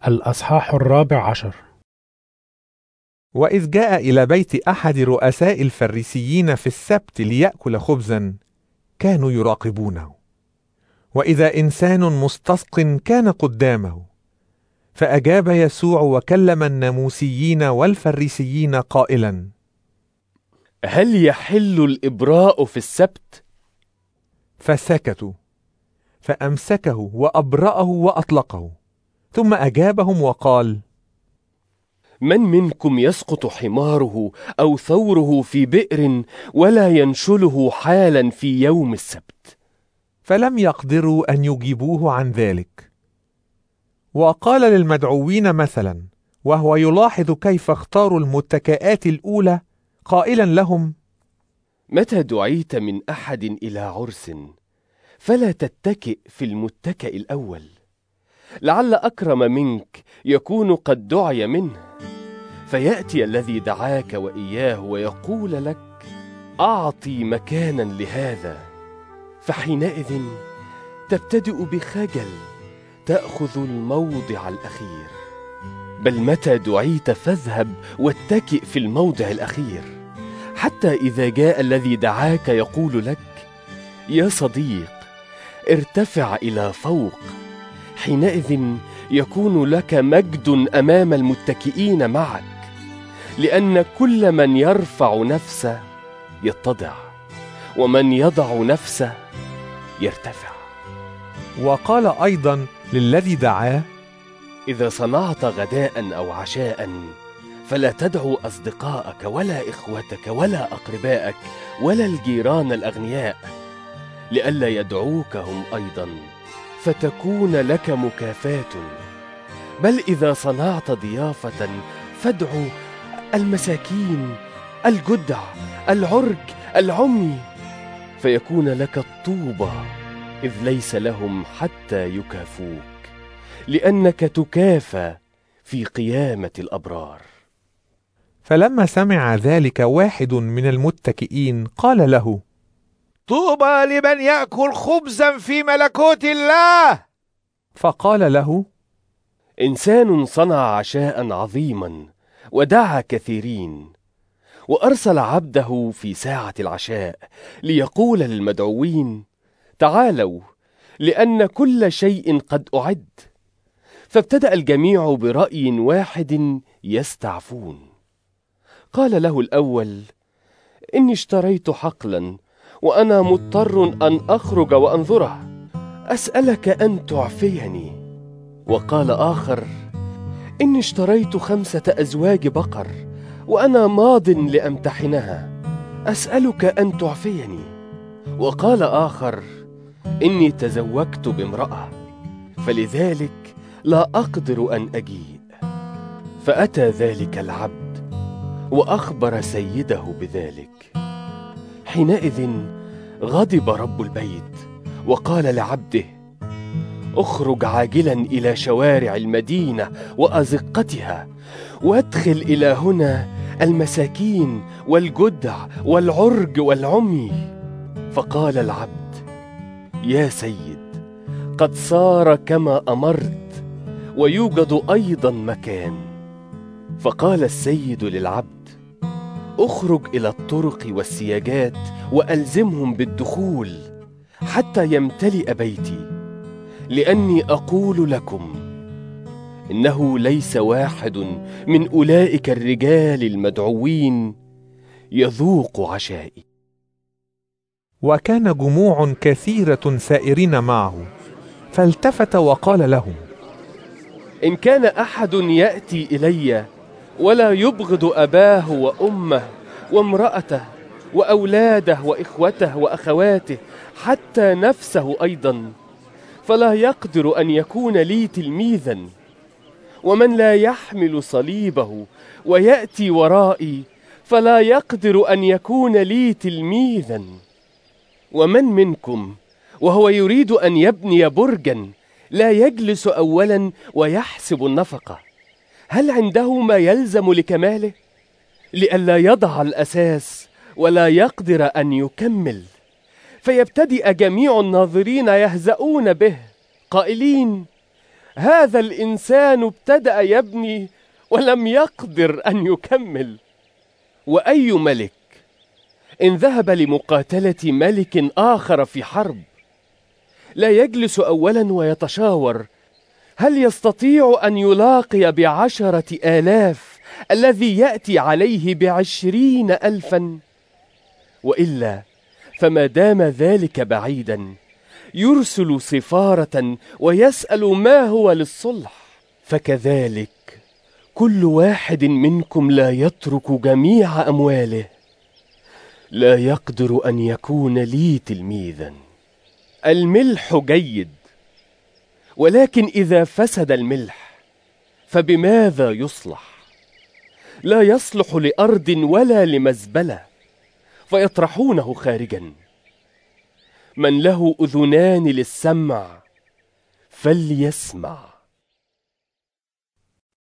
الأصحاح 14. وإذ جاء إلى بيت أحد رؤساء الفريسيين في السبت ليأكل خبزا، كانوا يراقبونه. وإذا إنسان مستسق كان قدامه، فأجاب يسوع وكلم الناموسيين والفريسيين قائلا: هل يحل الإبراء في السبت؟ فسكتوا. فأمسكه وأبرأه وأطلقه، ثم أجابهم وقال: من منكم يسقط حماره أو ثوره في بئر ولا ينشله حالا في يوم السبت؟ فلم يقدروا أن يجيبوه عن ذلك. وقال للمدعوين مثلا، وهو يلاحظ كيف اختاروا المتكئات الأولى، قائلا لهم: متى دعيت من أحد إلى عرس فلا تتكئ في المتكئ الأول، لعل أكرم منك يكون قد دعي منه، فيأتي الذي دعاك وإياه ويقول لك: أعطي مكانا لهذا، فحينئذ تبتدئ بخجل تأخذ الموضع الأخير. بل متى دعيت فاذهب واتكئ في الموضع الأخير، حتى إذا جاء الذي دعاك يقول لك: يا صديق، ارتفع إلى فوق، حينئذ يكون لك مجد أمام المتكئين معك، لأن كل من يرفع نفسه يتضع، ومن يضع نفسه يرتفع. وقال أيضا للذي دعاه: إذا صنعت غداء أو عشاء فلا تدعو أصدقائك ولا إخوتك ولا أقربائك ولا الجيران الأغنياء، لئلا يدعوك هم أيضا فتكون لك مكافاة. بل إذا صنعت ضيافة فادعو المساكين، الجدع، العرج، العمي، فيكون لك الطوبى، إذ ليس لهم حتى يكافوك، لأنك تكافى في قيامة الأبرار. فلما سمع ذلك واحد من المتكئين قال له: طوبى لمن يأكل خبزا في ملكوت الله. فقال له: إنسان صنع عشاء عظيما ودعا كثيرين، وأرسل عبده في ساعة العشاء ليقول للمدعوين: تعالوا، لأن كل شيء قد أعد. فابتدأ الجميع برأي واحد يستعفون. قال له الأول: إني اشتريت حقلا وأنا مضطر أن أخرج وأنظره، أسألك أن تعفيني. وقال آخر: إني اشتريت 5 أزواج بقر وأنا ماض لأمتحنها، أسألك أن تعفيني. وقال آخر: إني تزوجت بامرأة، فلذلك لا أقدر أن أجيء. فأتى ذلك العبد وأخبر سيده بذلك. حينئذ غضب رب البيت وقال لعبده: اخرج عاجلا إلى شوارع المدينة وأزقتها، وادخل إلى هنا المساكين والجدع والعرج والعمي. فقال العبد: يا سيد، قد صار كما أمرت، ويوجد أيضا مكان. فقال السيد للعبد: اخرج إلى الطرق والسياجات وألزمهم بالدخول حتى يمتلئ بيتي، لأني أقول لكم إنه ليس واحد من أولئك الرجال المدعوين يذوق عشائي. وكان جموع كثيرة سائرين معه، فالتفت وقال لهم: إن كان أحد يأتي إلي ولا يبغض أباه وأمه وامرأته وأولاده وإخوته وأخواته حتى نفسه أيضا، فلا يقدر أن يكون لي تلميذا. ومن لا يحمل صليبه ويأتي ورائي فلا يقدر أن يكون لي تلميذا. ومن منكم وهو يريد أن يبني برجا لا يجلس أولا ويحسب النفقة، هل عنده ما يلزم لكماله؟ لئلا يضع الأساس ولا يقدر أن يكمل، فيبتدئ جميع الناظرين يهزؤون به قائلين: هذا الإنسان ابتدأ يبني ولم يقدر أن يكمل. وأي ملك إن ذهب لمقاتلة ملك آخر في حرب لا يجلس أولا ويتشاور هل يستطيع أن يلاقي ب10,000 الذي يأتي عليه ب20,000؟ وإلا فما دام ذلك بعيدا يرسل سفارة ويسأل ما هو للصلح. فكذلك كل واحد منكم لا يترك جميع أمواله لا يقدر أن يكون لي تلميذا. الملح جيد، ولكن إذا فسد الملح فبماذا يصلح؟ لا يصلح لأرض ولا لمزبلة، فيطرحونه خارجا. من له أذنان للسمع فليسمع.